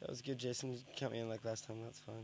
That was good, Jason. You count me in like last time. That's fine.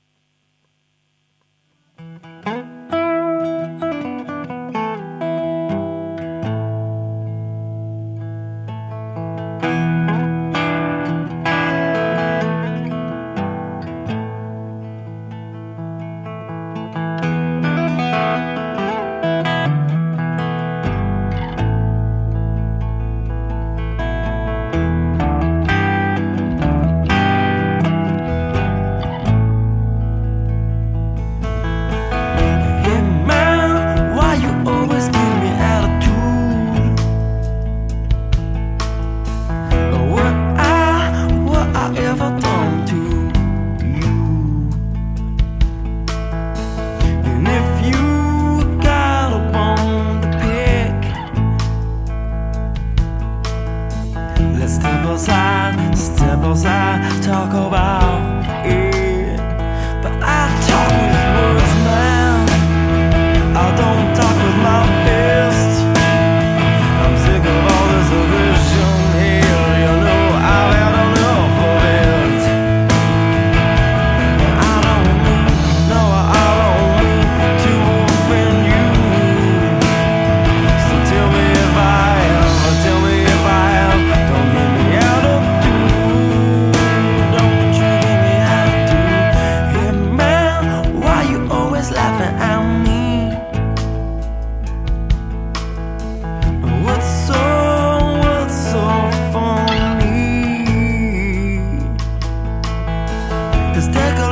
Step outside, talk about it. But I talk with words now, I don't talk with my fist. I'm sick of all this aggression here, you know I've had enough of it. And I don't mean, no, I don't mean to offend you. So tell me if I have, tell me if I have. Don't get me out of laughing at me. What's so funny? 'Cause take